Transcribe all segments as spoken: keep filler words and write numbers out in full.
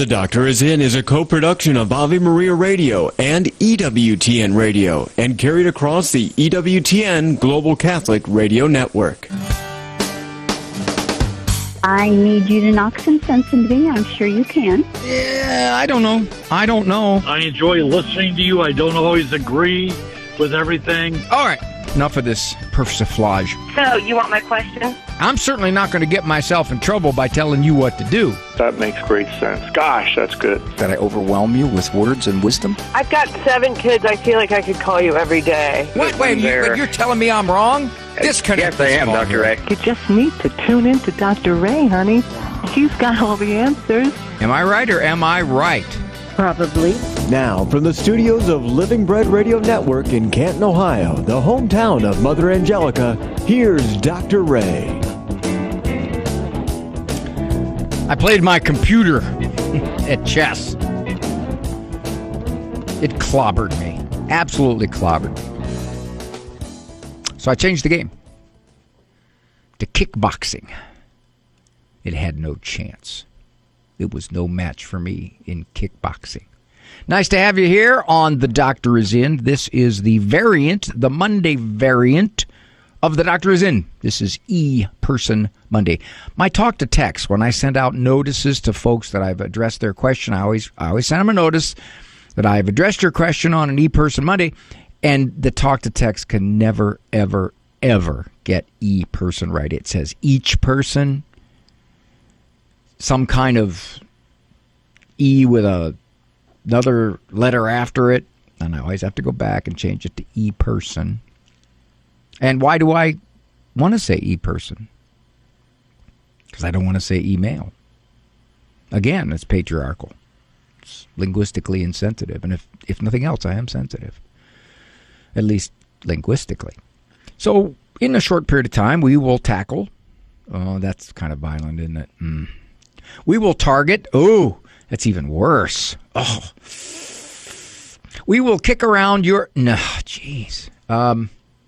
The Doctor Is In is a co-production of Ave Maria Radio and E W T N Radio and carried across the E W T N Global Catholic Radio Network. I need you to knock some sense into me. I'm sure you can. Yeah, I don't know. I don't know. I enjoy listening to you. I don't always agree with everything. All right. Enough of this persiflage. So, you want my question? I'm certainly not going to get myself in trouble by telling you what to do. That makes great sense. Gosh, that's good. Did I overwhelm you with words and wisdom? I've got seven kids. I feel like I could call you every day. Wait, wait, you, wait you're telling me I'm wrong? Disconnect. Yes, I am, Doctor Ray. You just need to tune in to Doctor Ray, honey. He's got all the answers. Am I right or am I right? Probably. Now, from the studios of Living Bread Radio Network in Canton, Ohio, the hometown of Mother Angelica, here's Doctor Ray. I played my computer at chess. It clobbered me. Absolutely clobbered me. So I changed the game to kickboxing. It had no chance. It was no match for me in kickboxing. Nice to have you here on The Doctor Is In. This is the variant, the Monday variant of The Doctor Is In. This is E-Person Monday. My talk to text, when I send out notices to folks that I've addressed their question, I always I always send them a notice that I've addressed your question on an E-Person Monday, and the talk to text can never, ever, ever get E-Person right. It says each person, some kind of E with a, another letter after it, and I always have to go back and change it to E-Person. And why do I want to say E-Person? Because I don't want to say email. Again, it's patriarchal. It's linguistically insensitive. And if, if nothing else, I am sensitive. At least linguistically. So, in a short period of time, we will tackle. Oh, that's kind of violent, isn't it? Mm. We will target. Oh, that's even worse. Oh. We will kick around your. No, jeez. Um.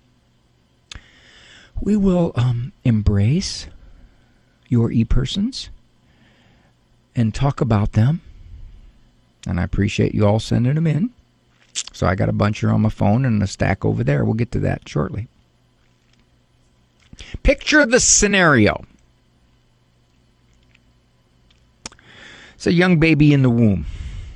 We will um, embrace your e-persons and talk about them. And I appreciate you all sending them in. So I got a bunch here on my phone and a stack over there. We'll get to that shortly. Picture the scenario. It's a young baby in the womb.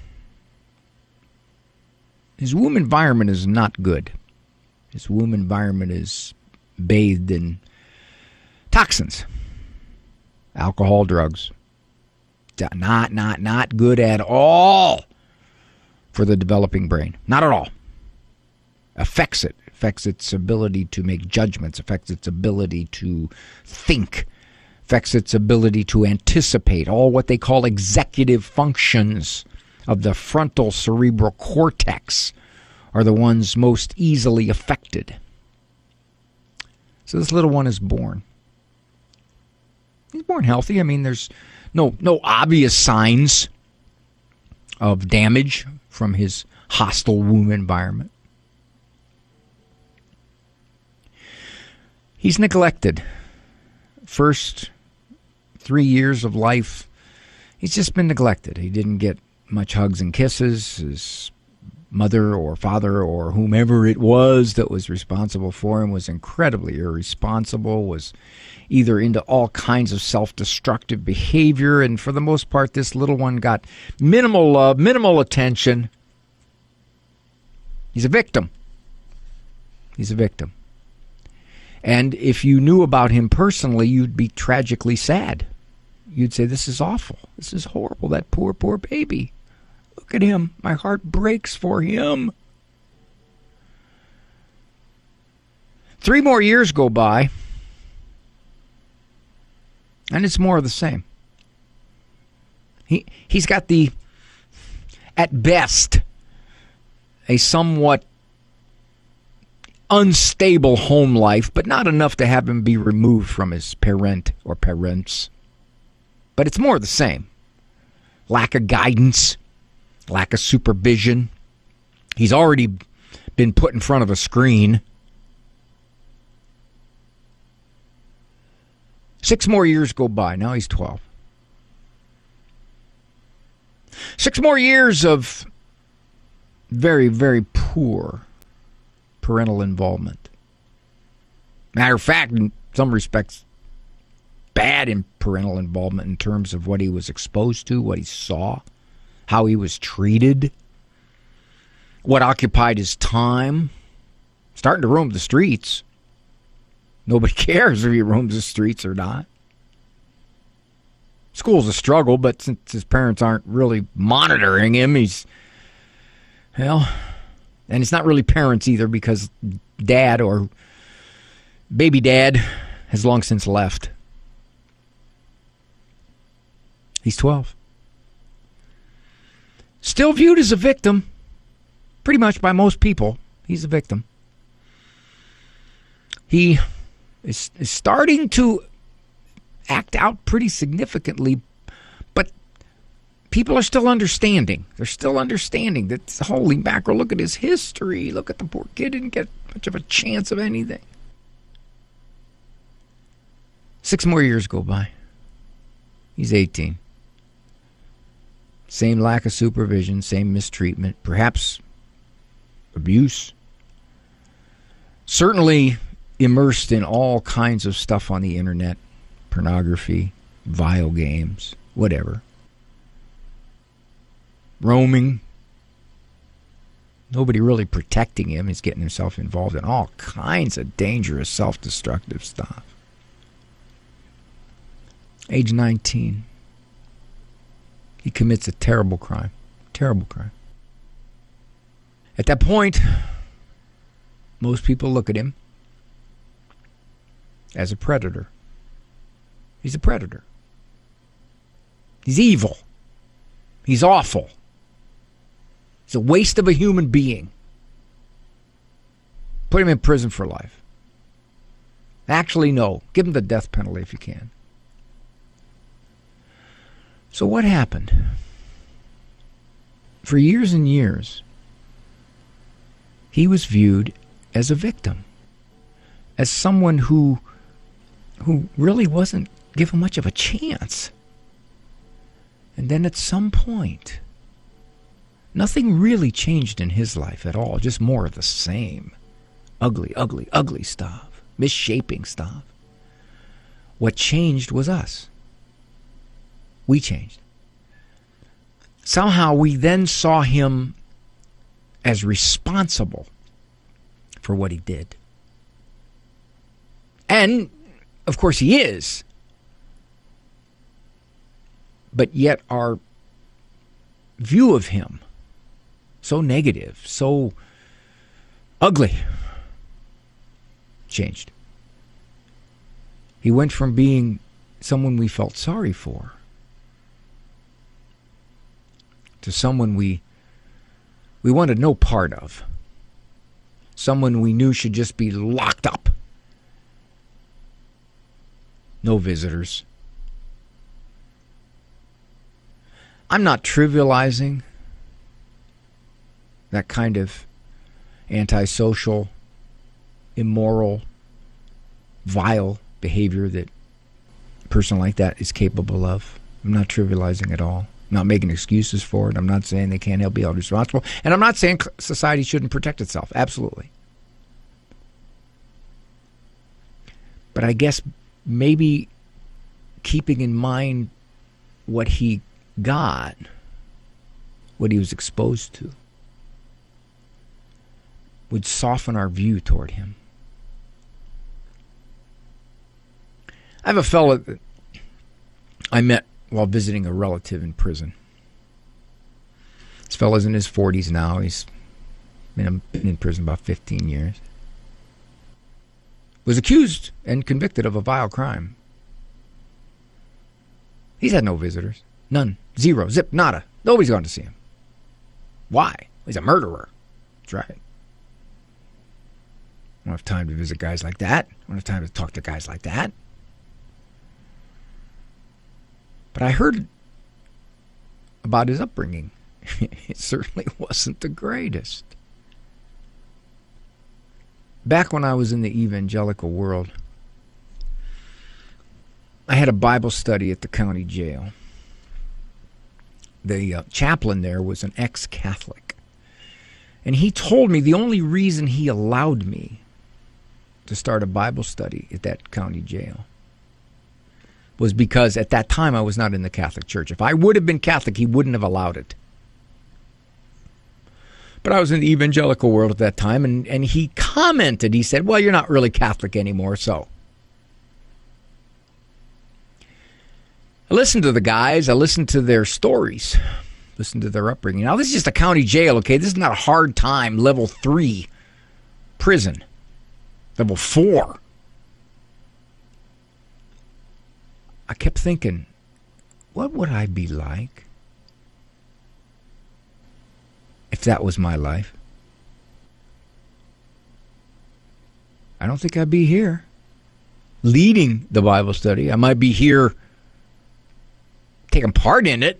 His womb environment is not good. His womb environment is bathed in toxins, alcohol, drugs. Not, not, not good at all for the developing brain. Not at all. Affects it. Affects its ability to make judgments. Affects its ability to think. Affects its ability to anticipate. All what they call executive functions of the frontal cerebral cortex are the ones most easily affected. So this little one is born. He's born healthy. I mean, there's no no obvious signs of damage from his hostile womb environment. He's neglected. First three years of life, he's just been neglected. He didn't get much hugs and kisses. His mother or father or whomever it was that was responsible for him was incredibly irresponsible, was either into all kinds of self-destructive behavior, and for the most part, this little one got minimal love, minimal attention. He's a victim. He's a victim. And if you knew about him personally, you'd be tragically sad. You'd say, this is awful. This is horrible. That poor, poor baby. Look at him. My heart breaks for him. Three more years go by, and it's more of the same. He, he's got the, at best, a somewhat unstable home life, but not enough to have him be removed from his parent or parents. But it's more of the same. Lack of guidance. Lack of supervision. He's already been put in front of a screen. Six more years go by. Now he's twelve. Six more years of very, very poor parental involvement. Matter of fact, in some respects, bad in parental involvement in terms of what he was exposed to, what he saw, how he was treated, what occupied his time. Starting to roam the streets. Nobody cares if he roams the streets or not. School's a struggle, but since his parents aren't really monitoring him, he's, well, and it's not really parents either because dad or baby dad has long since left. He's twelve. Still viewed as a victim, pretty much by most people. He's a victim. He is, is starting to act out pretty significantly, but people are still understanding. They're still understanding that, holy mackerel, look at his history. Look at the poor kid, didn't get much of a chance of anything. Six more years go by. He's eighteen. Same lack of supervision, same mistreatment, perhaps abuse. Certainly immersed in all kinds of stuff on the internet, pornography, vile games, whatever. Roaming. Nobody really protecting him. He's getting himself involved in all kinds of dangerous, self-destructive stuff. Age nineteen. He commits a terrible crime. Terrible crime. At that point, most people look at him as a predator. He's a predator. He's evil. He's awful. He's a waste of a human being. Put him in prison for life. Actually, no. Give him the death penalty if you can. So what happened? For years and years, he was viewed as a victim, as someone who who really wasn't given much of a chance. And then at some point, nothing really changed in his life at all, just more of the same. Ugly, ugly, ugly stuff, misshaping stuff. What changed was us. We changed. Somehow we then saw him as responsible for what he did. And, of course, he is. But yet our view of him, so negative, so ugly, changed. He went from being someone we felt sorry for to someone we we wanted no part of. Someone we knew should just be locked up. No visitors. I'm not trivializing that kind of antisocial, immoral, vile behavior that a person like that is capable of. I'm not trivializing at all. I'm not making excuses for it. I'm not saying they can't help be held responsible. And I'm not saying society shouldn't protect itself. Absolutely. But I guess maybe keeping in mind what he got, what he was exposed to, would soften our view toward him. I have a fellow that I met while visiting a relative in prison. This fellow's in his forties now. He's been in prison about fifteen years. Was accused and convicted of a vile crime. He's had no visitors. None. Zero. Zip. Nada. Nobody's gone to see him. Why? He's a murderer. That's right. I don't have time to visit guys like that. I don't have time to talk to guys like that. But I heard about his upbringing. It certainly wasn't the greatest. Back when I was in the evangelical world, I had a Bible study at the county jail. the uh, chaplain there was an ex-Catholic. And he told me the only reason he allowed me to start a Bible study at that county jail was because at that time I was not in the Catholic Church. If I would have been Catholic, he wouldn't have allowed it. But I was in the evangelical world at that time, and, and he commented, he said, well, you're not really Catholic anymore, so. I listened to the guys, I listened to their stories, listened to their upbringing. Now, this is just a county jail, okay? This is not a hard time, level three prison, level four. I kept thinking, what would I be like if that was my life? I don't think I'd be here leading the Bible study. I might be here taking part in it.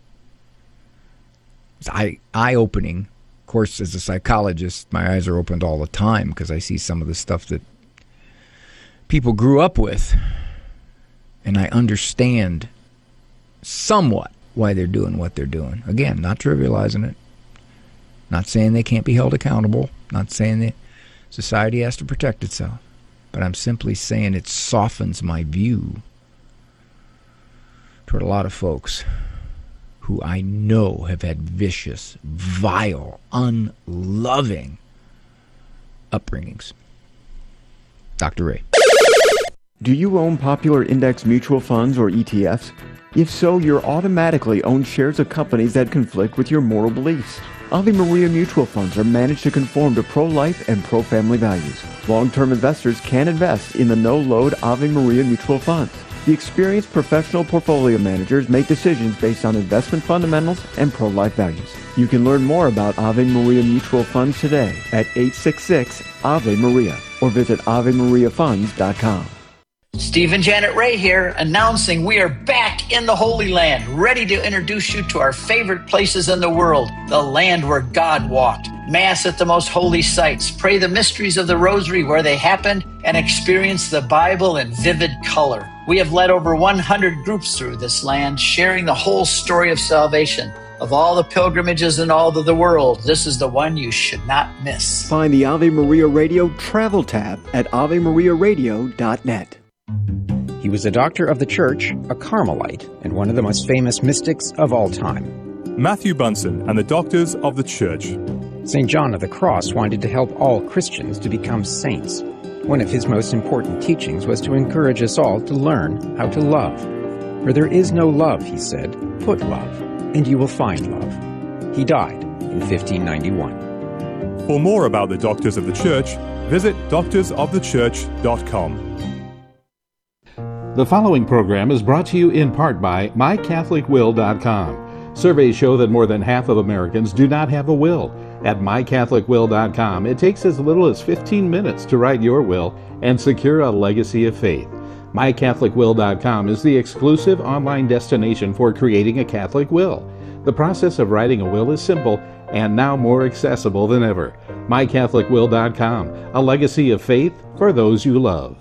It's eye, eye-opening. Of course, as a psychologist, my eyes are opened all the time because I see some of the stuff that people grew up with. And I understand somewhat why they're doing what they're doing. Again, not trivializing it. Not saying they can't be held accountable. Not saying that society has to protect itself. But I'm simply saying it softens my view toward a lot of folks who I know have had vicious, vile, unloving upbringings. Doctor Ray. Do you own popular index mutual funds or E T Fs? If so, you're automatically own shares of companies that conflict with your moral beliefs. Ave Maria mutual funds are managed to conform to pro-life and pro-family values. Long-term investors can invest in the no-load Ave Maria mutual funds. The experienced professional portfolio managers make decisions based on investment fundamentals and pro-life values. You can learn more about Ave Maria mutual funds today at eight six six Ave Maria or visit ave maria funds dot com. Steve and Janet Ray here, announcing we are back in the Holy Land, ready to introduce you to our favorite places in the world, the land where God walked. Mass at the most holy sites, pray the mysteries of the Rosary where they happened, and experience the Bible in vivid color. We have led over one hundred groups through this land, sharing the whole story of salvation. Of all the pilgrimages in all of the world, this is the one you should not miss. Find the Ave Maria Radio Travel tab at ave maria radio dot net. He was a doctor of the church, a Carmelite, and one of the most famous mystics of all time. Matthew Bunson and the Doctors of the Church. Saint John of the Cross wanted to help all Christians to become saints. One of his most important teachings was to encourage us all to learn how to love. Where there is no love, he said, put love, and you will find love. He died in fifteen ninety-one. For more about the Doctors of the Church, visit doctors of the church dot com. The following program is brought to you in part by my catholic will dot com. Surveys show that more than half of Americans do not have a will. At my catholic will dot com, it takes as little as fifteen minutes to write your will and secure a legacy of faith. my catholic will dot com is the exclusive online destination for creating a Catholic will. The process of writing a will is simple and now more accessible than ever. my catholic will dot com, a legacy of faith for those you love.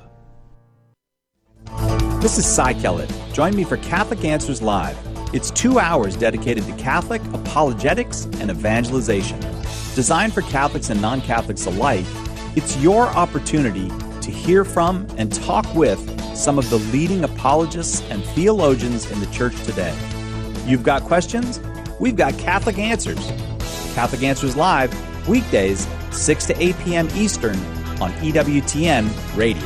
This is Cy Kellett. Join me for Catholic Answers Live. It's two hours dedicated to Catholic apologetics and evangelization. Designed for Catholics and non-Catholics alike, it's your opportunity to hear from and talk with some of the leading apologists and theologians in the church today. You've got questions? We've got Catholic Answers. Catholic Answers Live, weekdays, six to eight p.m. Eastern on E W T N Radio.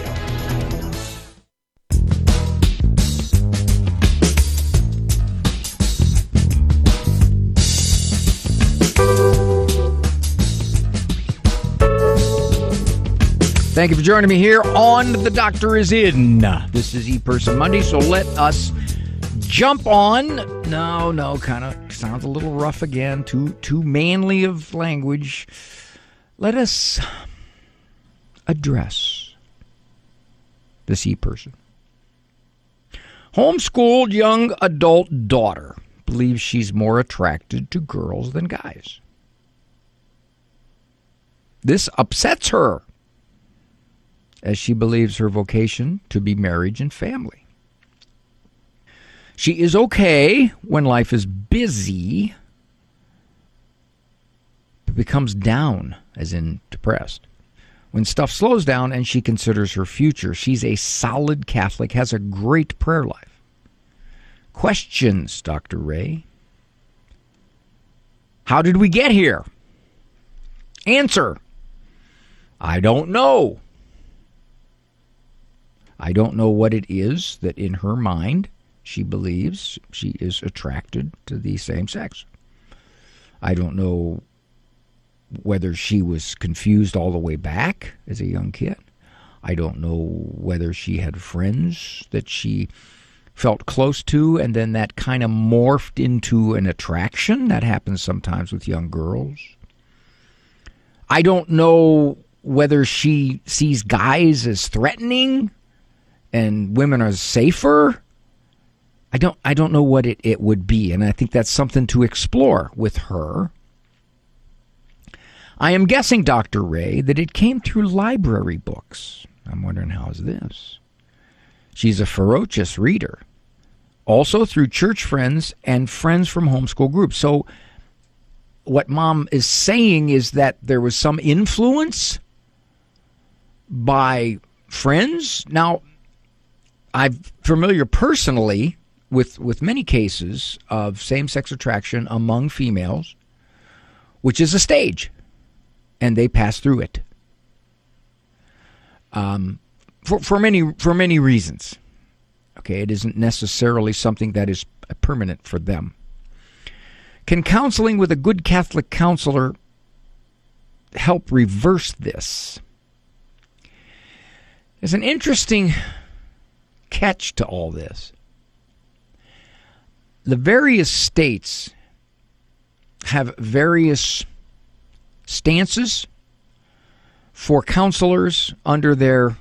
Thank you for joining me here on The Doctor Is In. This is E-Person Monday, so let us jump on. No, no, kind of sounds a little rough again, too, too manly of language. Let us address this E-Person. Homeschooled young adult daughter believes she's more attracted to girls than guys. This upsets her, as she believes her vocation to be marriage and family. She is okay when life is busy, but becomes down, as in depressed. When stuff slows down and she considers her future, she's a solid Catholic, has a great prayer life. Questions, Doctor Ray. How did we get here? Answer. I don't know. I don't know what it is that in her mind she believes she is attracted to the same sex. I don't know whether she was confused all the way back as a young kid. I don't know whether she had friends that she felt close to and then that kind of morphed into an attraction. That happens sometimes with young girls. I don't know whether she sees guys as threatening and women are safer. I don't I don't know what it, it would be, and I think that's something to explore with her. I am guessing, Doctor Ray, that it came through library books. I'm wondering, how's this? She's a ferocious reader. Also through church friends and friends from homeschool groups. So what Mom is saying is that there was some influence by friends. Now, I'm familiar personally with, with many cases of same-sex attraction among females, which is a stage, and they pass through it um, for, for many for many reasons. Okay, it isn't necessarily something that is permanent for them. Can counseling with a good Catholic counselor help reverse this? There's an interesting catch to all this. The various states have various stances for counselors under their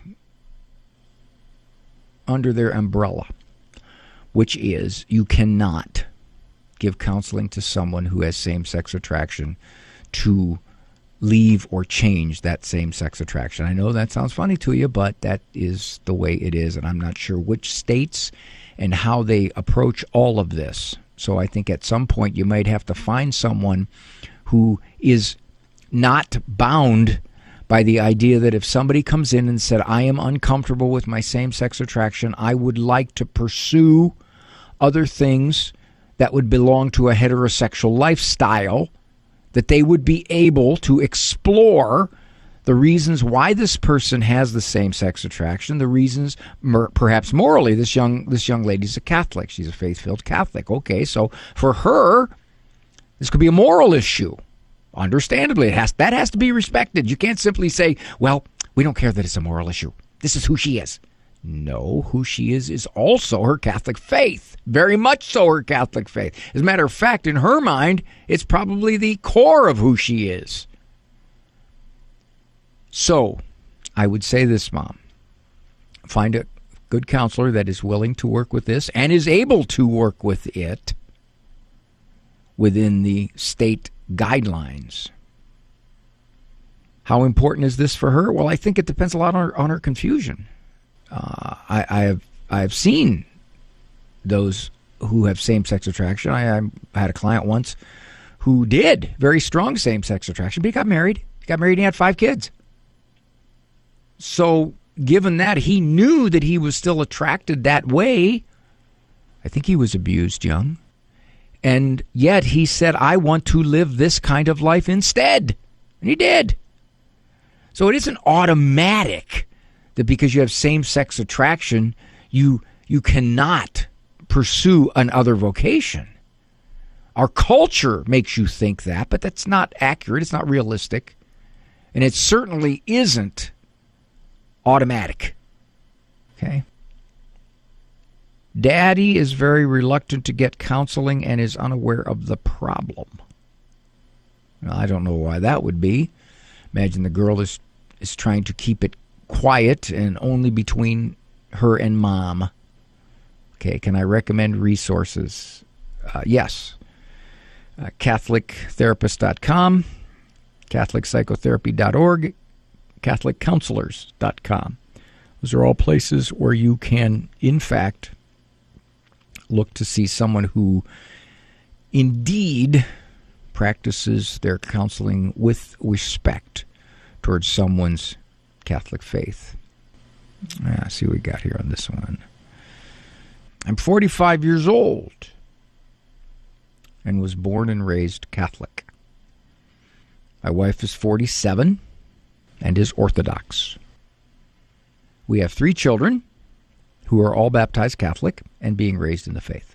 under their umbrella, which is you cannot give counseling to someone who has same-sex attraction to leave or change that same-sex attraction. I know that sounds funny to you, but that is the way it is, and I'm not sure which states and how they approach all of this. So I think at some point you might have to find someone who is not bound by the idea that if somebody comes in and said, I am uncomfortable with my same-sex attraction, I would like to pursue other things that would belong to a heterosexual lifestyle, that they would be able to explore the reasons why this person has the same-sex attraction, the reasons, perhaps morally, this young this young lady's a Catholic. She's a faith-filled Catholic. Okay, so for her, this could be a moral issue. Understandably, it has that has to be respected. You can't simply say, well, we don't care that it's a moral issue. This is who she is. No, who she is is also her Catholic faith. Very much so her Catholic faith. As a matter of fact, in her mind, it's probably the core of who she is. So, I would say this, Mom. Find a good counselor that is willing to work with this and is able to work with it within the state guidelines. How important is this for her? Well, I think it depends a lot on her, on her confusion. Uh, I, I have I have seen those who have same-sex attraction. I, I had a client once who did very strong same-sex attraction, but he got married. He got married and he had five kids. So given that he knew that he was still attracted that way, I think he was abused young. And yet he said, I want to live this kind of life instead. And he did. So it isn't automatic that because you have same-sex attraction, you you cannot pursue another vocation. Our culture makes you think that, but that's not accurate. It's not realistic. And it certainly isn't automatic. Okay? Daddy is very reluctant to get counseling and is unaware of the problem. Well, I don't know why that would be. Imagine the girl is, is trying to keep it quiet and only between her and Mom. Okay, can I recommend resources? Uh, yes. Uh, Catholic Therapist dot com, Catholic Psychotherapy dot org, Catholic Counselors dot com. Those are all places where you can, in fact, look to see someone who indeed practices their counseling with respect towards someone's Catholic faith. Ah, see what we got here on this one. I'm forty-five years old and was born and raised Catholic. My wife is forty-seven and is Orthodox. We have three children who are all baptized Catholic and being raised in the faith.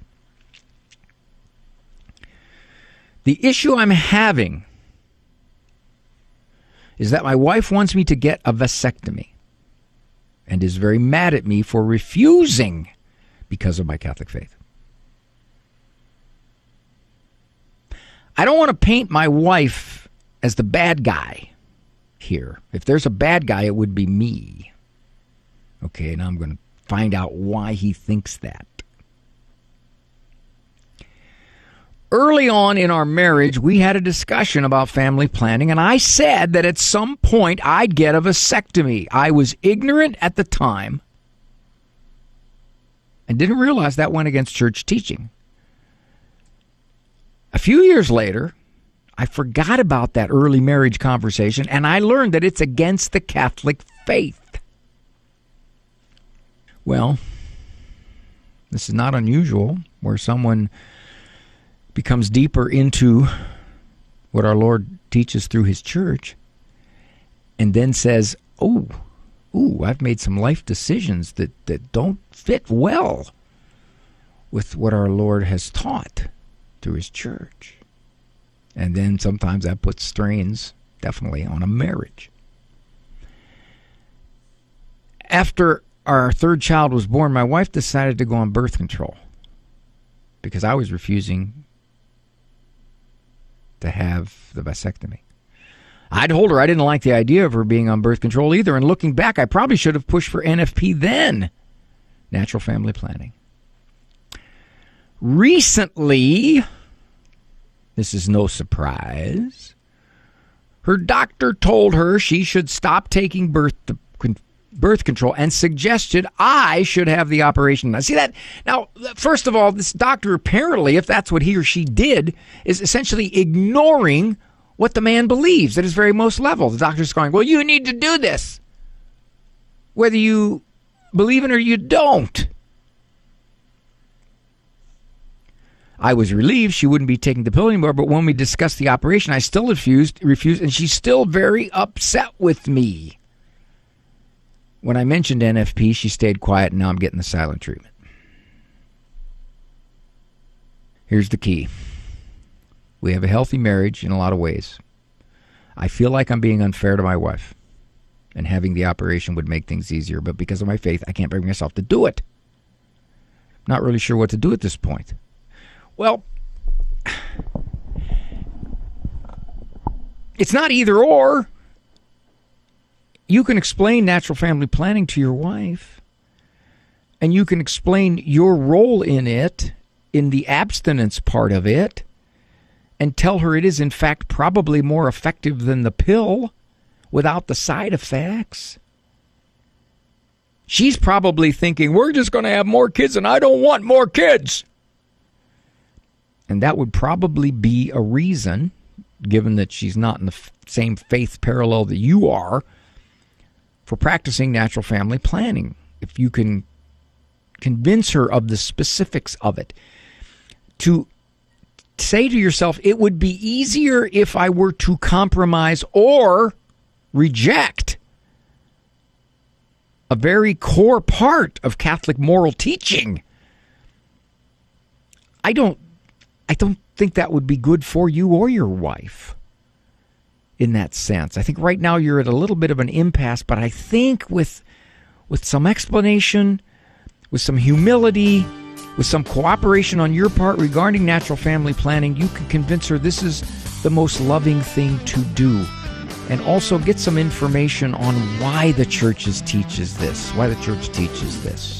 The issue I'm having is that my wife wants me to get a vasectomy and is very mad at me for refusing because of my Catholic faith. I don't want to paint my wife as the bad guy here. If there's a bad guy, it would be me. Okay, now I'm going to find out why he thinks that. Early on in our marriage, we had a discussion about family planning, and I said that at some point I'd get a vasectomy. I was ignorant at the time and didn't realize that went against church teaching. A few years later, I forgot about that early marriage conversation, and I learned that it's against the Catholic faith. Well, this is not unusual, where someone becomes deeper into what our Lord teaches through his church and then says, oh, ooh, I've made some life decisions that, that don't fit well with what our Lord has taught through his church. And then sometimes that puts strains, definitely, on a marriage. After our third child was born, my wife decided to go on birth control because I was refusing to have the vasectomy. I told her I didn't like the idea of her being on birth control either, and looking back, I probably should have pushed for N F P then, natural family planning. Recently, this is no surprise, her doctor told her she should stop taking birth birth control and suggested I should have the operation. Now, see that? Now, first of all, this doctor apparently, if that's what he or she did, is essentially ignoring what the man believes at his very most level. The doctor's going, well, you need to do this, whether you believe in it or you don't. I was relieved she wouldn't be taking the pill anymore, but when we discussed the operation, I still refused, refused, and she's still very upset with me. When I mentioned N F P, she stayed quiet, and now I'm getting the silent treatment. Here's the key. We have a healthy marriage in a lot of ways. I feel like I'm being unfair to my wife, and having the operation would make things easier, but because of my faith, I can't bring myself to do it. Not really sure what to do at this point. Well, it's not either or. You can explain natural family planning to your wife, and you can explain your role in it, in the abstinence part of it, and tell her it is, in fact, probably more effective than the pill without the side effects. She's probably thinking, we're just going to have more kids, and I don't want more kids. And that would probably be a reason, given that she's not in the f- same faith parallel that you are, for practicing natural family planning. If you can convince her of the specifics of it. To say to yourself, it would be easier if I were to compromise or reject a very core part of Catholic moral teaching. I don't I don't think that would be good for you or your wife in that sense. I think right now you're at a little bit of an impasse, but I think with with some explanation, with some humility, with some cooperation on your part regarding natural family planning, you can convince her this is the most loving thing to do. And also get some information on why the church teaches this, why the church teaches this.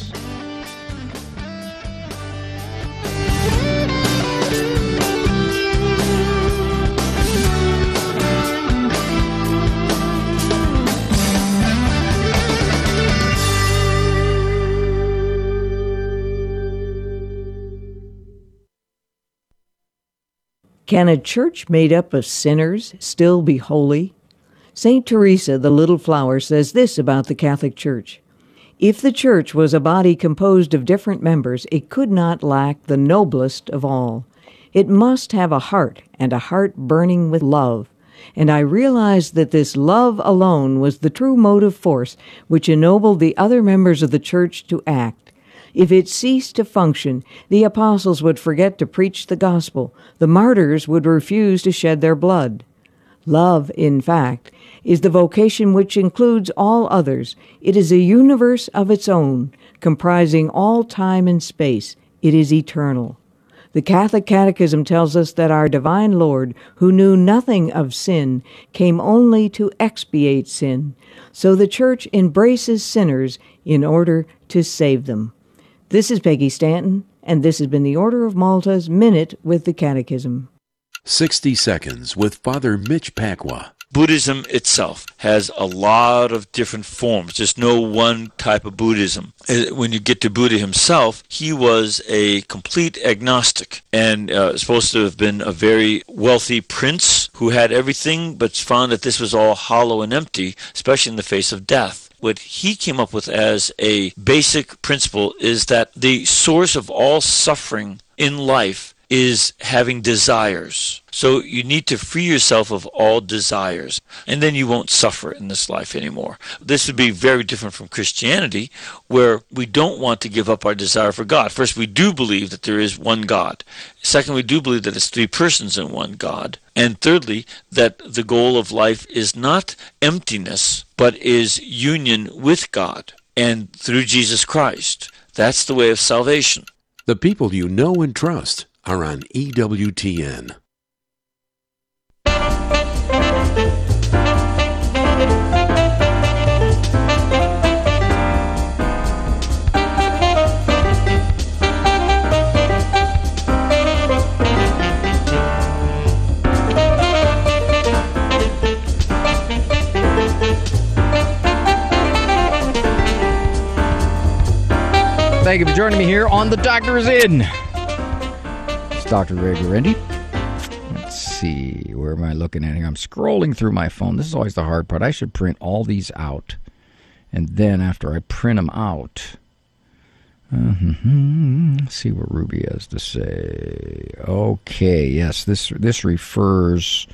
Can a church made up of sinners still be holy? Saint Teresa, the Little Flower, says this about the Catholic Church. If the Church was a body composed of different members, it could not lack the noblest of all. It must have a heart, and a heart burning with love. And I realized that this love alone was the true motive force which ennobled the other members of the Church to act. If it ceased to function, the apostles would forget to preach the gospel. The martyrs would refuse to shed their blood. Love, in fact, is the vocation which includes all others. It is a universe of its own, comprising all time and space. It is eternal. The Catholic Catechism tells us that our divine Lord, who knew nothing of sin, came only to expiate sin. So the Church embraces sinners in order to save them. This is Peggy Stanton, and this has been the Order of Malta's Minute with the Catechism. sixty Seconds with Father Mitch Pacwa. Buddhism itself has a lot of different forms. There's no one type of Buddhism. When you get to Buddha himself, he was a complete agnostic and uh, supposed to have been a very wealthy prince who had everything, but found that this was all hollow and empty, especially in the face of death. What he came up with as a basic principle is that the source of all suffering in life is having desires. So you need to free yourself of all desires, and then you won't suffer in this life anymore. This would be very different from Christianity, where we don't want to give up our desire for God. First, we do believe that there is one God. Second, we do believe that it's three persons in one God. And thirdly, that the goal of life is not emptiness, but is union with God and through Jesus Christ. That's the way of salvation. The people you know and trust are on E W T N. Thank you for joining me here on The Doctor Is In. It's Doctor Ray Guarendi. Let's see, where am I looking at here? I'm scrolling through my phone. This is always the hard part. I should print all these out. And then after I print them out, uh-huh, let's see what Ruby has to say. Okay, yes, this this refers...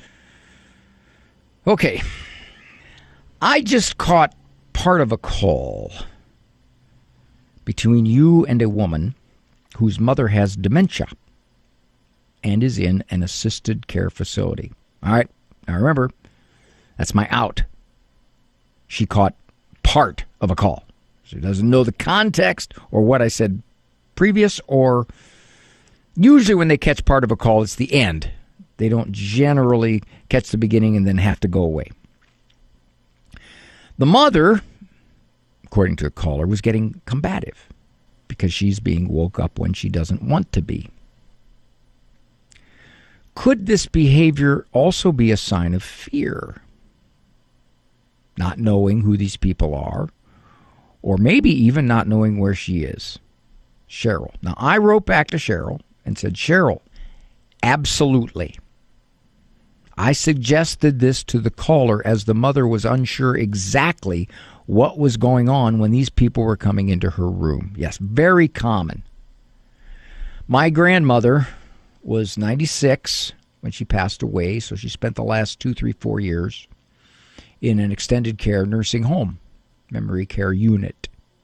Okay. I just caught part of a call between you and a woman whose mother has dementia and is in an assisted care facility. All right, now remember, that's my out. She caught part of a call. She doesn't know the context or what I said previous, or usually when they catch part of a call, it's the end. They don't generally catch the beginning and then have to go away. The mother, according to the caller, was getting combative because she's being woke up when she doesn't want to be. Could this behavior also be a sign of fear? Not knowing who these people are, or maybe even not knowing where she is. Cheryl. Now, I wrote back to Cheryl and said, Cheryl, absolutely. I suggested this to the caller as the mother was unsure exactly what was going on when these people were coming into her room. Yes, very common. My grandmother was ninety-six when she passed away, so she spent the last two, three, four years in an extended care nursing home, memory care unit.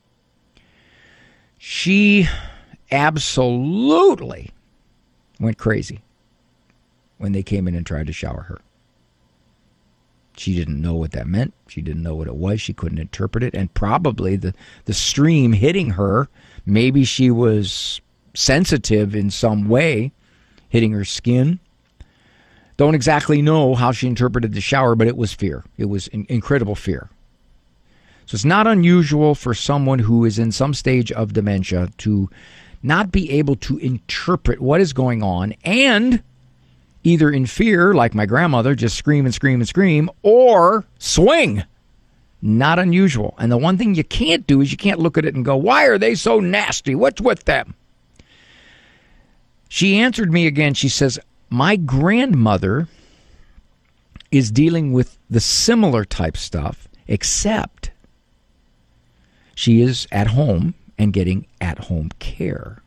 She absolutely went crazy when they came in and tried to shower her. She didn't know what that meant. She didn't know what it was. She couldn't interpret it. And probably the, the stream hitting her, maybe she was sensitive in some way, hitting her skin. Don't exactly know how she interpreted the shower, but it was fear. It was in, incredible fear. So it's not unusual for someone who is in some stage of dementia to not be able to interpret what is going on, and either in fear, like my grandmother, just scream and scream and scream, or swing. Not unusual. And the one thing you can't do is you can't look at it and go, why are they so nasty? What's with them? She answered me again. She says, my grandmother is dealing with the similar type stuff, except she is at home and getting at-home care.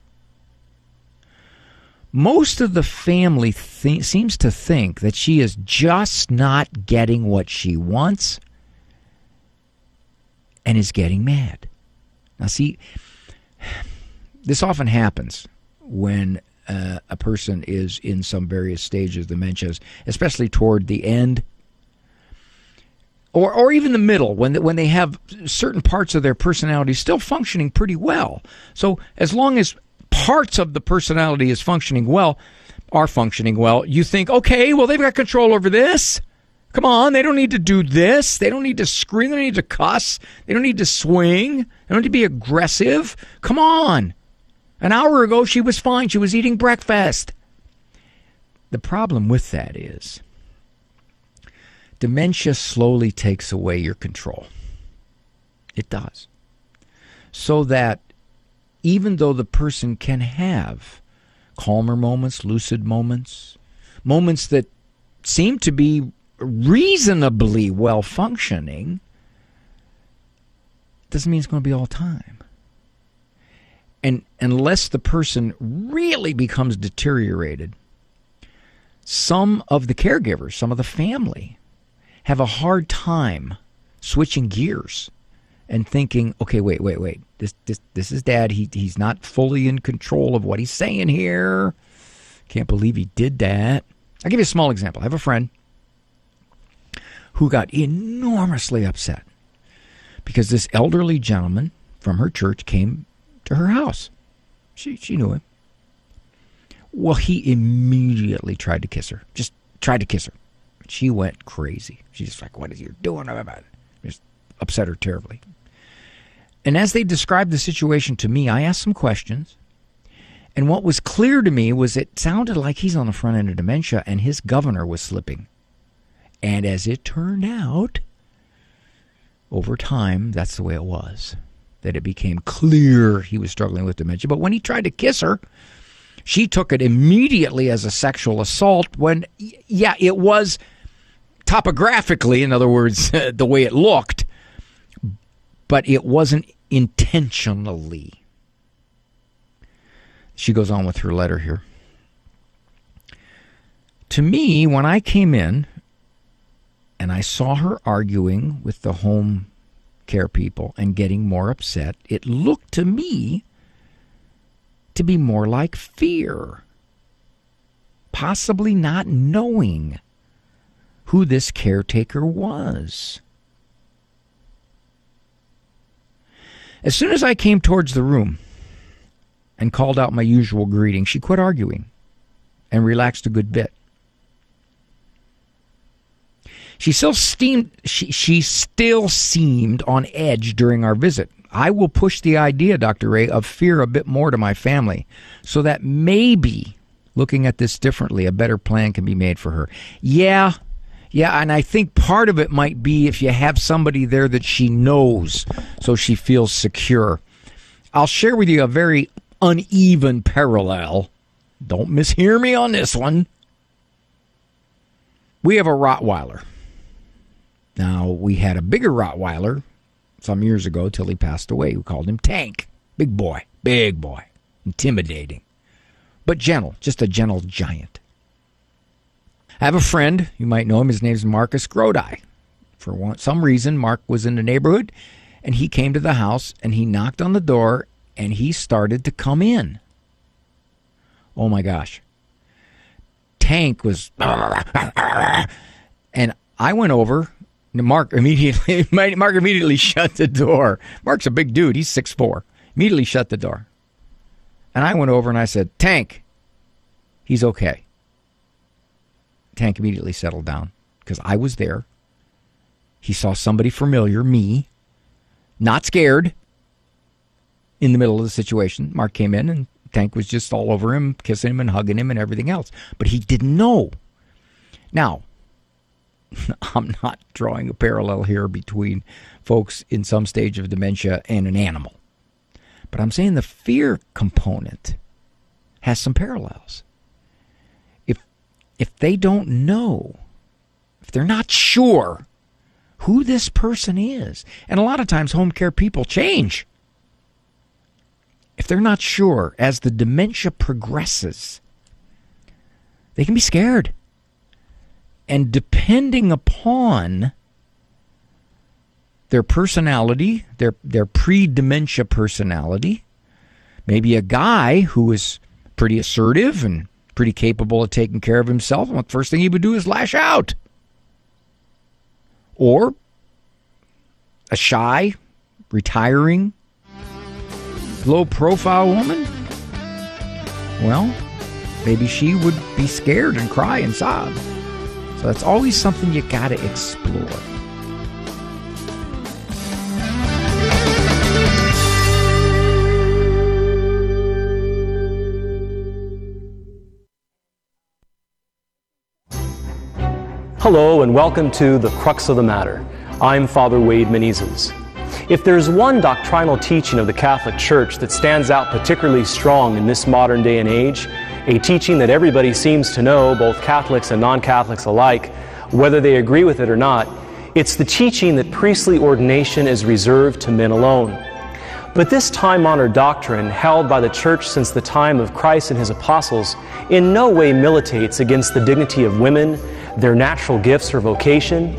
Most of the family th- seems to think that she is just not getting what she wants and is getting mad. Now, see, this often happens when uh, a person is in some various stages of dementia, especially toward the end, or or even the middle, when when they have certain parts of their personality still functioning pretty well. So as long as parts of the personality is functioning well, are functioning well, you think, okay, well, they've got control over this. Come on, they don't need to do this. They don't need to scream. They don't need to cuss. They don't need to swing. They don't need to be aggressive. Come on. An hour ago, she was fine. She was eating breakfast. The problem with that is dementia slowly takes away your control. It does. So that even though the person can have calmer moments, lucid moments, moments that seem to be reasonably well functioning, doesn't mean it's going to be all time. And unless the person really becomes deteriorated, some of the caregivers, some of the family, have a hard time switching gears and thinking, okay, wait, wait, wait. This this this is Dad. He he's not fully in control of what he's saying here. Can't believe he did that. I'll give you a small example. I have a friend who got enormously upset because this elderly gentleman from her church came to her house. She she knew him. Well, he immediately tried to kiss her. Just tried to kiss her. She went crazy. She's like, what is you doing about it? Just upset her terribly. And as they described the situation to me, I asked some questions. And what was clear to me was it sounded like he's on the front end of dementia and his governor was slipping. And as it turned out, over time, that's the way it was. That it became clear he was struggling with dementia. But when he tried to kiss her, she took it immediately as a sexual assault when, yeah, it was topographically, in other words, the way it looked, but it wasn't intentionally. She goes on with her letter here. To me, when I came in and I saw her arguing with the home care people and getting more upset, it looked to me to be more like fear. Possibly not knowing who this caretaker was. As soon as I came towards the room and called out my usual greeting, she quit arguing and relaxed a good bit. She still steamed, she, she still seemed on edge during our visit. I will push the idea, Doctor Ray, of fear a bit more to my family so that maybe, looking at this differently, a better plan can be made for her. Yeah, yeah, and I think part of it might be if you have somebody there that she knows so she feels secure. I'll share with you a very uneven parallel. Don't mishear me on this one. We have a Rottweiler. Now, we had a bigger Rottweiler some years ago till he passed away. We called him Tank. Big boy. Big boy. Intimidating. But gentle. Just a gentle giant. I have a friend. You might know him. His name is Marcus Grodi. For one, some reason, Mark was in the neighborhood, and he came to the house, and he knocked on the door, and he started to come in. Oh, my gosh. Tank was... And I went over... Mark immediately Mark immediately shut the door. Mark's a big dude. He's six foot four. Immediately shut the door. And I went over and I said, Tank, he's okay. Tank immediately settled down because I was there. He saw somebody familiar, me, not scared, in the middle of the situation. Mark came in and Tank was just all over him, kissing him and hugging him and everything else. But he didn't know. Now, I'm not drawing a parallel here between folks in some stage of dementia and an animal. But I'm saying the fear component has some parallels. If if they don't know, if they're not sure who this person is, and a lot of times home care people change. If they're not sure as the dementia progresses, they can be scared. And depending upon their personality, their their pre-dementia personality, maybe a guy who is pretty assertive and pretty capable of taking care of himself, and the first thing he would do is lash out. Or a shy, retiring, low-profile woman, well, maybe she would be scared and cry and sob. So that's always something you got to explore. Hello and welcome to The Crux of the Matter. I'm Father Wade Menezes. If there's one doctrinal teaching of the Catholic Church that stands out particularly strong in this modern day and age, a teaching that everybody seems to know, both Catholics and non-Catholics alike, whether they agree with it or not, it's the teaching that priestly ordination is reserved to men alone. But this time-honored doctrine, held by the Church since the time of Christ and his apostles, in no way militates against the dignity of women, their natural gifts or vocation,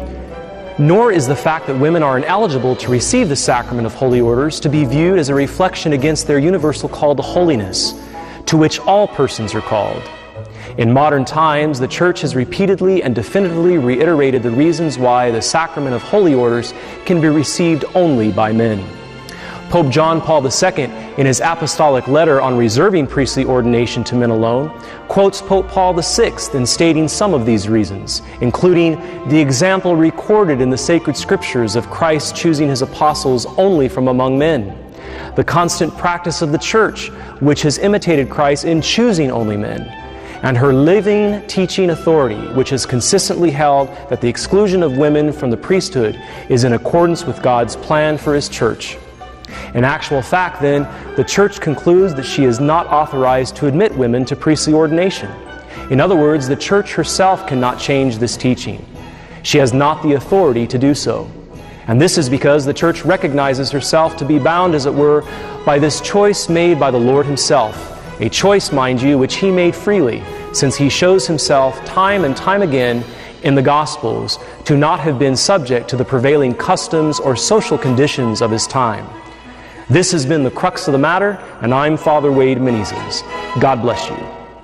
nor is the fact that women are ineligible to receive the sacrament of holy orders to be viewed as a reflection against their universal call to holiness, to which all persons are called. In modern times, the Church has repeatedly and definitively reiterated the reasons why the sacrament of holy orders can be received only by men. Pope John Paul the Second, in his apostolic letter on reserving priestly ordination to men alone, quotes Pope Paul the Sixth in stating some of these reasons, including the example recorded in the sacred scriptures of Christ choosing his apostles only from among men, the constant practice of the Church, which has imitated Christ in choosing only men, and her living teaching authority, which has consistently held that the exclusion of women from the priesthood is in accordance with God's plan for his Church. In actual fact, then, the Church concludes that she is not authorized to admit women to priestly ordination. In other words, the Church herself cannot change this teaching. She has not the authority to do so. And this is because the Church recognizes herself to be bound, as it were, by this choice made by the Lord himself, a choice, mind you, which he made freely, since he shows himself time and time again in the Gospels to not have been subject to the prevailing customs or social conditions of his time. This has been The Crux of the Matter, and I'm Father Wade Menezes. God bless you.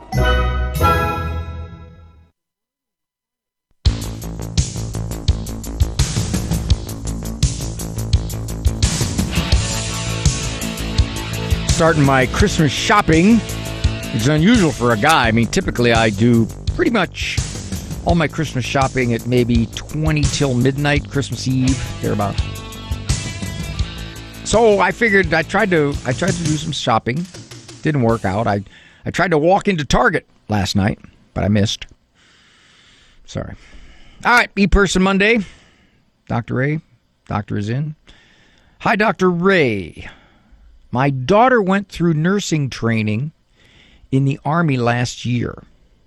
Starting my Christmas shopping. It's unusual for a guy. I mean, typically I do pretty much all my Christmas shopping at maybe twenty till midnight, Christmas Eve, thereabout. So I figured I tried to I tried to do some shopping. Didn't work out. I I tried to walk into Target last night, but I missed. Sorry. All right, E-Person Monday. Doctor Ray. Doctor is in. Hi, Doctor Ray. My daughter went through nursing training in the Army last year.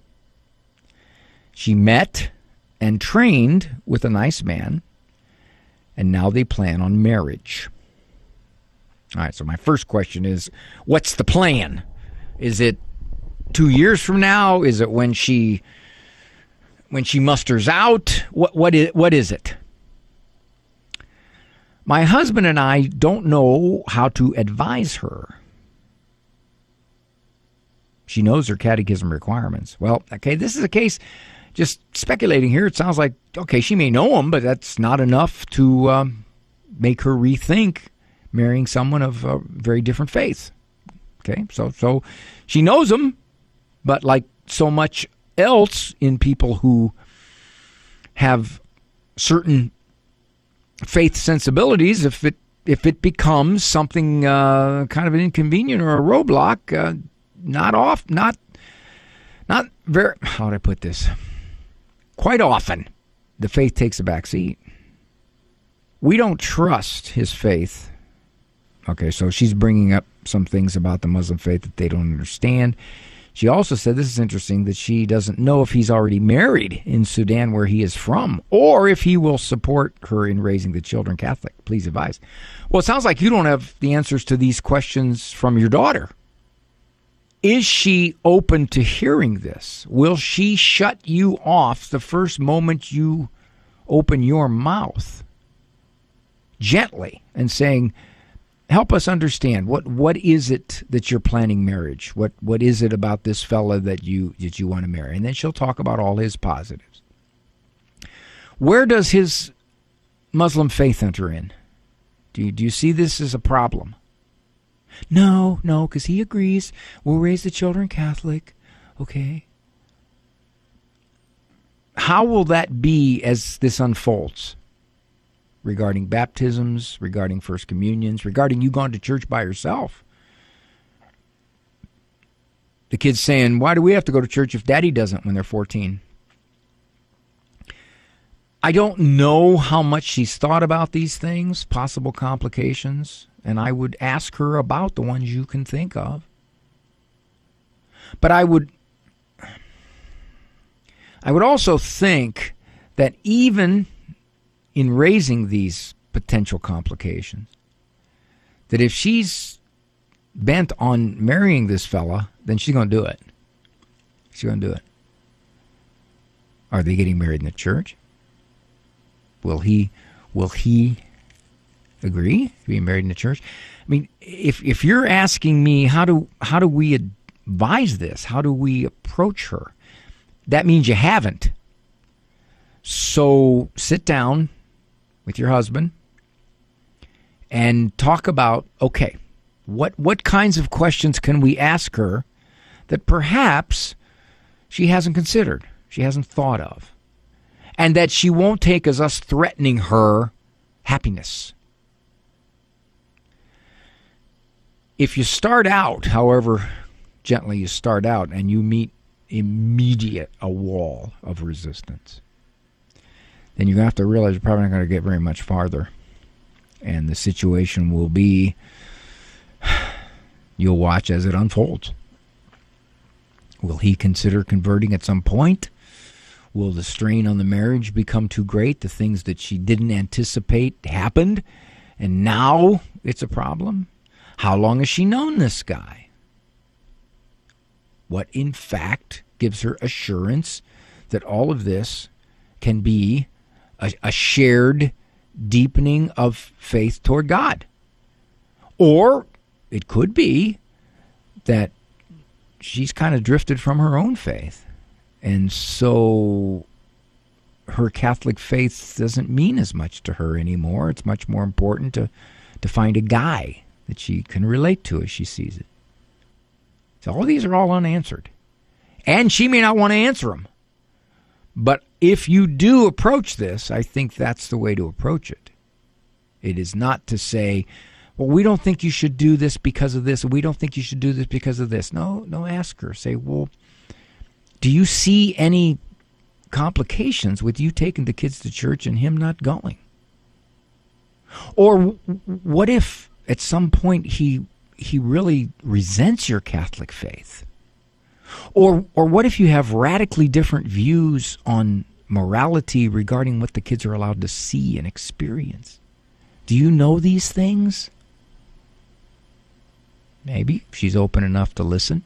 She met and trained with a nice man, and now they plan on marriage. All right, so my first question is, what's the plan? Is it two years from now? Is it when she when she musters out? What what is what is it? My husband and I don't know how to advise her. She knows her catechism requirements. Well, okay, this is a case, just speculating here, it sounds like, okay, she may know them, but that's not enough to um, make her rethink marrying someone of a very different faith. Okay, so so she knows them, but like so much else in people who have certain faith sensibilities, if it if it becomes something uh, kind of an inconvenient or a roadblock, uh, not off, not not very. How do I put this? Quite often, the faith takes a back seat. We don't trust his faith. Okay, so she's bringing up some things about the Muslim faith that they don't understand. She also said, this is interesting, that she doesn't know if he's already married in Sudan, where he is from, or if he will support her in raising the children Catholic. Please advise. Well, it sounds like you don't have the answers to these questions from your daughter. Is she open to hearing this? Will she shut you off the first moment you open your mouth? Gently, and saying, help us understand, what what is it that you're planning marriage? What what is it about this fella that you that you want to marry? And then she'll talk about all his positives. Where does his Muslim faith enter in? Do you, do you see this as a problem? No, no, because he agrees. We'll raise the children Catholic. Okay. How will that be as this unfolds? Regarding baptisms, regarding first communions, regarding you going to church by yourself. The kid's saying, why do we have to go to church if daddy doesn't when they're fourteen? I don't know how much she's thought about these things, possible complications, and I would ask her about the ones you can think of. But I would, I would also think that even in raising these potential complications, that if she's bent on marrying this fella, then she's going to do it. She's going to do it. Are they getting married in the church? Will he will he agree to being married in the church? I mean, if if you're asking me how do how do we advise this? How do we approach her? That means you haven't. So sit down with your husband and talk about, okay, what what kinds of questions can we ask her that perhaps she hasn't considered, she hasn't thought of, and that she won't take as us threatening her happiness. If you start out, however gently you start out, and you meet immediate a wall of resistance, then you're going to have to realize you're probably not going to get very much farther. And the situation will be, you'll watch as it unfolds. Will he consider converting at some point? Will the strain on the marriage become too great? The things that she didn't anticipate happened, and now it's a problem? How long has she known this guy? What, in fact, gives her assurance that all of this can be a, a shared deepening of faith toward God? Or it could be that she's kind of drifted from her own faith, and so her Catholic faith doesn't mean as much to her anymore. It's much more important to, to find a guy that she can relate to as she sees it. So all these are all unanswered. And she may not want to answer them. But if you do approach this, I think that's the way to approach it. It is not to say, well, we don't think you should do this because of this, and we don't think you should do this because of this. No, no, ask her. Say, well, do you see any complications with you taking the kids to church and him not going? Or what if at some point he he really resents your Catholic faith? Or or what if you have radically different views on morality regarding what the kids are allowed to see and experience? Do you know these things? Maybe she's open enough to listen.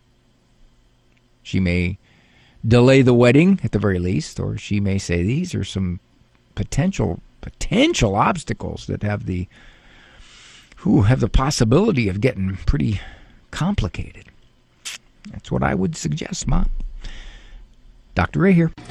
She may delay the wedding at the very least, or she may say these are some potential potential obstacles that have the who have the possibility of getting pretty complicated. That's what I would suggest, Mom. Doctor Ray here.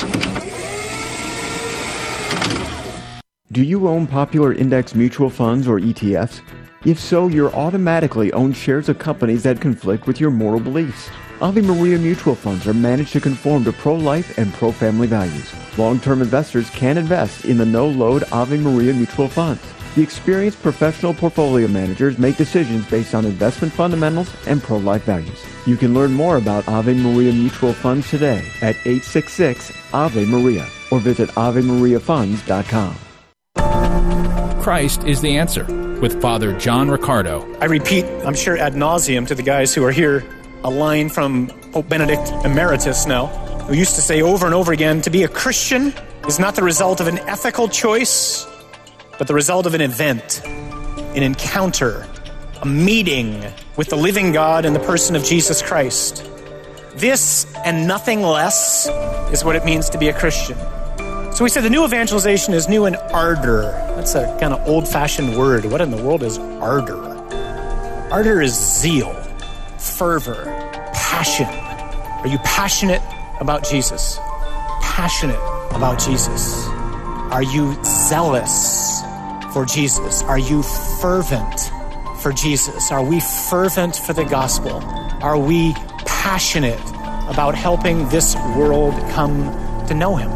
Do you own popular index mutual funds or E T Fs? If so, you're automatically own shares of companies that conflict with your moral beliefs. Ave Maria mutual funds are managed to conform to pro-life and pro-family values. Long-term investors can invest in the no-load Ave Maria mutual funds. The experienced professional portfolio managers make decisions based on investment fundamentals and pro-life values. You can learn more about Ave Maria mutual funds today at eight six six Ave Maria or visit ave maria funds dot com. Christ is the answer with Father John Riccardo. I repeat, I'm sure ad nauseum to the guys who are here, a line from Pope Benedict Emeritus now, who used to say over and over again, to be a Christian is not the result of an ethical choice, but the result of an event, an encounter, a meeting with the living God in the person of Jesus Christ. This and nothing less is what it means to be a Christian. So we said the new evangelization is new in ardor. That's a kind of old-fashioned word. What in the world is ardor? Ardor is zeal, fervor, passion. Are you passionate about Jesus? Passionate about Jesus. Are you zealous for Jesus? Are you fervent for Jesus? Are we fervent for the gospel? Are we passionate about helping this world come to know him?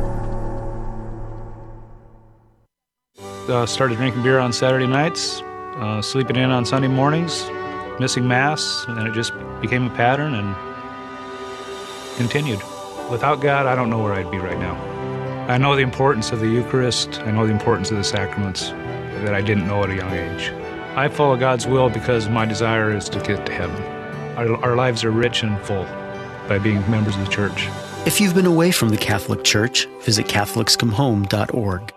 Uh, started drinking beer on Saturday nights, uh, sleeping in on Sunday mornings, missing Mass, and it just became a pattern and continued. Without God, I don't know where I'd be right now. I know the importance of the Eucharist. I know the importance of the sacraments that I didn't know at a young age. I follow God's will because my desire is to get to heaven. Our, our lives are rich and full by being members of the Church. If you've been away from the Catholic Church, visit Catholics Come Home dot org.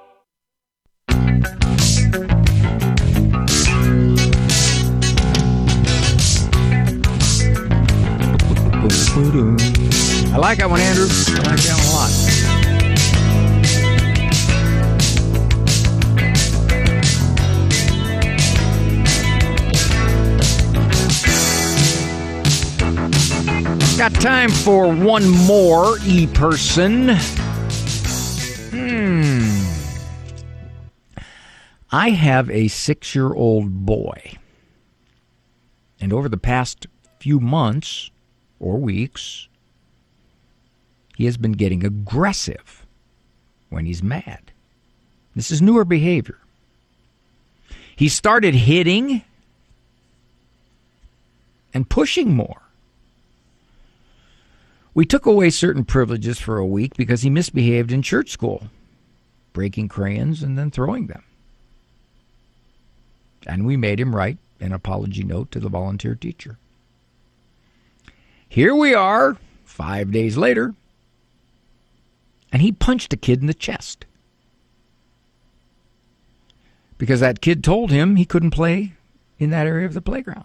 I like that one, Andrew. I like that one a lot. Got time for one more e-person. Hmm. I have a six-year-old boy. And over the past few months or weeks, he has been getting aggressive when he's mad. This is newer behavior. He started hitting and pushing more. We took away certain privileges for a week because he misbehaved in church school, breaking crayons and then throwing them. And we made him write an apology note to the volunteer teacher. Here we are, five days later, and he punched a kid in the chest because that kid told him he couldn't play in that area of the playground.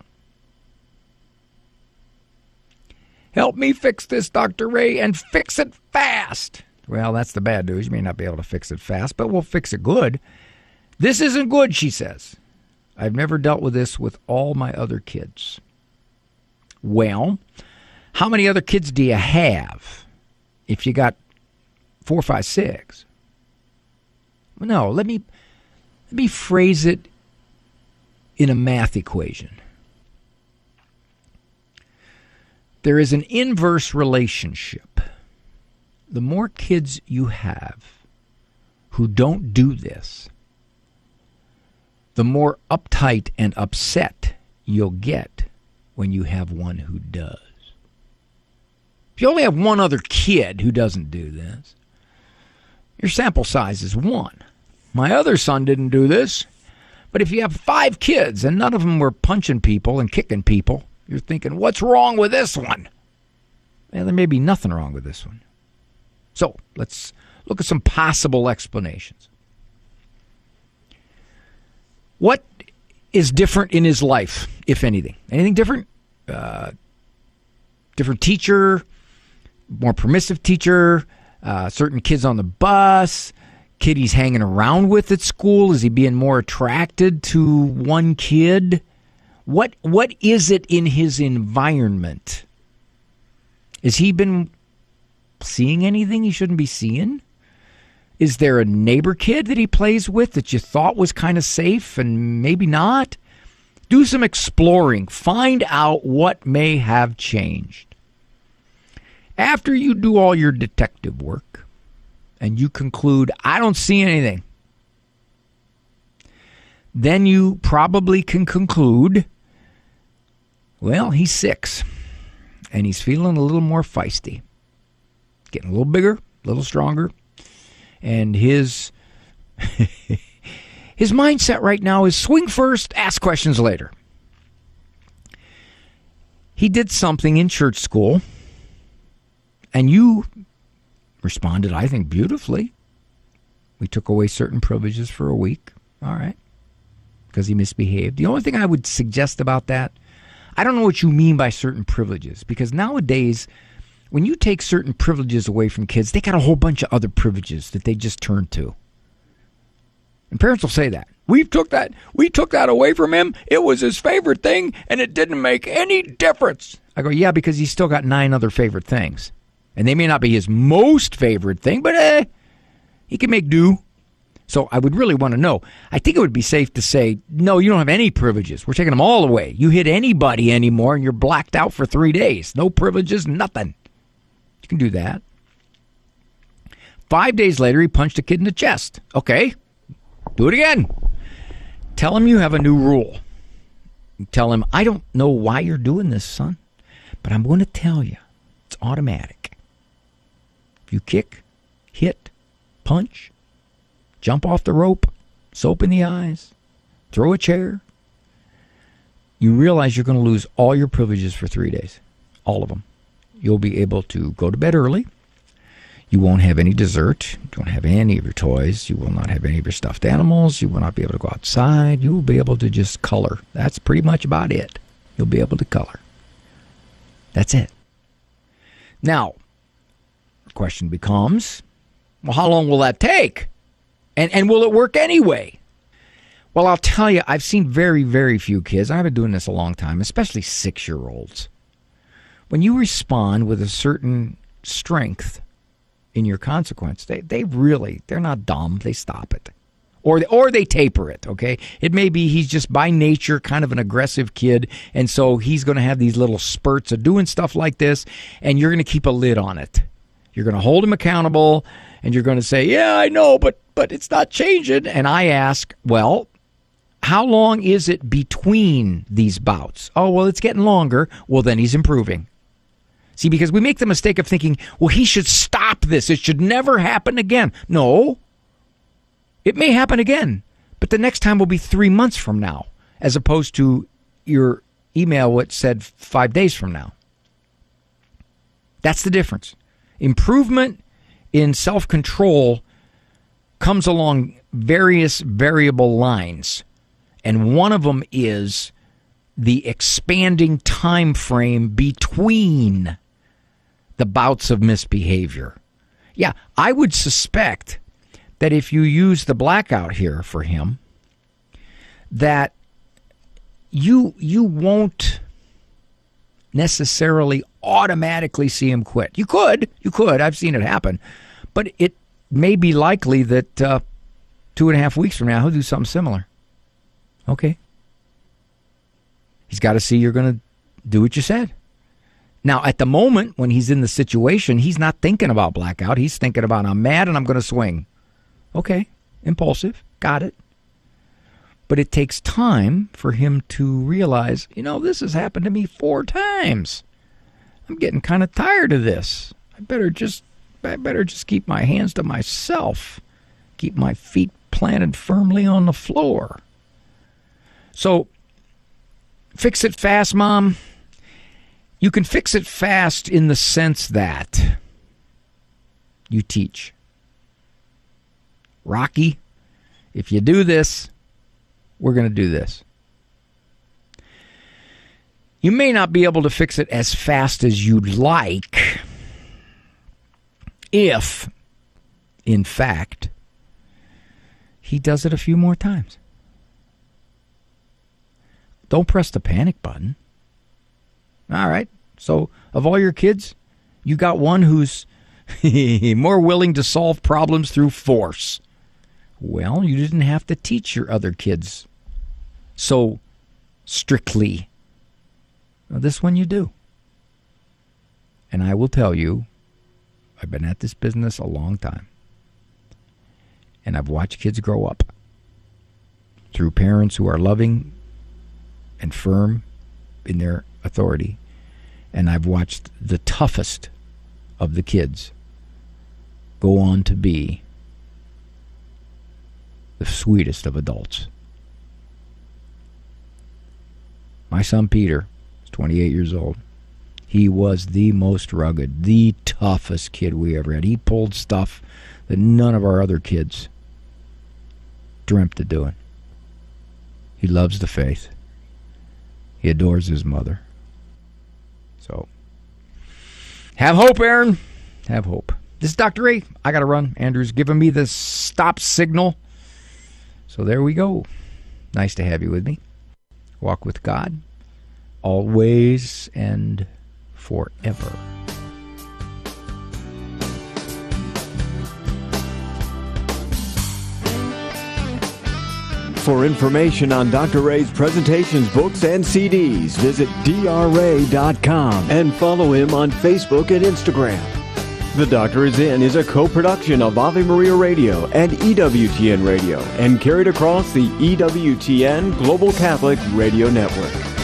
Help me fix this, Doctor Ray, and fix it fast. Well, that's the bad news. You may not be able to fix it fast, but we'll fix it good. This isn't good, she says. I've never dealt with this with all my other kids. Well, how many other kids do you have if you got four, five, six? Well, no, let me let me phrase it in a math equation. There is an inverse relationship. The more kids you have who don't do this, the more uptight and upset you'll get when you have one who does. If you only have one other kid who doesn't do this, your sample size is one. My other son didn't do this, but if you have five kids and none of them were punching people and kicking people, you're thinking, what's wrong with this one? Well, there may be nothing wrong with this one. So let's look at some possible explanations. What is different in his life, if anything? Anything different? Uh, different teacher, more permissive teacher, uh, certain kids on the bus, kid he's hanging around with at school. Is he being more attracted to one kid? What What is it in his environment? Has he been seeing anything he shouldn't be seeing? Is there a neighbor kid that he plays with that you thought was kind of safe and maybe not? Do some exploring. Find out what may have changed. After you do all your detective work and you conclude, I don't see anything, then you probably can conclude, well, he's six and he's feeling a little more feisty, getting a little bigger, a little stronger. And his his mindset right now is swing first, ask questions later. He did something in church school And you responded, I think, beautifully. We took away certain privileges for a week. All right. Because he misbehaved. The only thing I would suggest about that, I don't know what you mean by certain privileges. Because nowadays, when you take certain privileges away from kids, they got a whole bunch of other privileges that they just turn to. And parents will say that. We took that, we took that away from him. It was his favorite thing, and it didn't make any difference. I go, yeah, because he's still got nine other favorite things. And they may not be his most favorite thing, but eh, he can make do. So I would really want to know. I think it would be safe to say, no, you don't have any privileges. We're taking them all away. You hit anybody anymore, and you're blacked out for three days. No privileges, nothing. You can do that. Five days later, he punched a kid in the chest. Okay, do it again. Tell him you have a new rule. Tell him, I don't know why you're doing this, son, but I'm going to tell you. It's automatic. If you kick, hit, punch, jump off the rope, soap in the eyes, throw a chair, you realize you're going to lose all your privileges for three days. All of them. You'll be able to go to bed early. You won't have any dessert. You won't have any of your toys. You will not have any of your stuffed animals. You will not be able to go outside. You will be able to just color. That's pretty much about it. You'll be able to color. That's it. Now, the question becomes, well, how long will that take? And and will it work anyway? Well, I'll tell you, I've seen very, very few kids. I've been doing this a long time, especially six-year-olds. When you respond with a certain strength in your consequence, they, they really, they're not dumb. They stop it. Or, or they taper it, okay? It may be he's just by nature kind of an aggressive kid, and so he's going to have these little spurts of doing stuff like this, and you're going to keep a lid on it. You're going to hold him accountable, and you're going to say, yeah, I know, but but it's not changing. And I ask, well, how long is it between these bouts? Oh, well, it's getting longer. Well, then he's improving. See, because we make the mistake of thinking, well, he should stop this. It should never happen again. No. It may happen again, but the next time will be three months from now, as opposed to your email what said five days from now. That's the difference. Improvement in self-control comes along various variable lines, and one of them is the expanding time frame between the bouts of misbehavior. Yeah, I would suspect that if you use the blackout here for him, that you you won't necessarily automatically see him quit. You could, you could. I've seen it happen. But it may be likely that uh, two and a half weeks from now, he'll do something similar. Okay. He's got to see you're going to do what you said. Now, at the moment, when he's in the situation, he's not thinking about blackout. He's thinking about, I'm mad and I'm going to swing. Okay, impulsive, got it. But it takes time for him to realize, you know, this has happened to me four times. I'm getting kind of tired of this. I better just, I better just keep my hands to myself. Keep my feet planted firmly on the floor. So, fix it fast, Mom. You can fix it fast in the sense that you teach. Rocky, if you do this, we're going to do this. You may not be able to fix it as fast as you'd like if, in fact, he does it a few more times. Don't press the panic button. All right. So, of all your kids, you got one who's more willing to solve problems through force. Well, you didn't have to teach your other kids so strictly. Well, this one you do. And I will tell you, I've been at this business a long time. And I've watched kids grow up through parents who are loving and firm in their authority. And I've watched the toughest of the kids go on to be the sweetest of adults. My son Peter is twenty-eight years old. He was the most rugged, the toughest kid we ever had. He pulled stuff that none of our other kids dreamt of doing. He loves the faith. He adores his mother. So, have hope, Aaron. Have hope. This is Doctor Ray. I got to run. Andrew's giving me the stop signal. So there we go. Nice to have you with me. Walk with God. Always and forever. For information on Doctor Ray's presentations, books, and C Ds, visit D R ray dot com and follow him on Facebook and Instagram. The Doctor Is In is a co-production of Ave Maria Radio and E W T N Radio and carried across the E W T N Global Catholic Radio Network.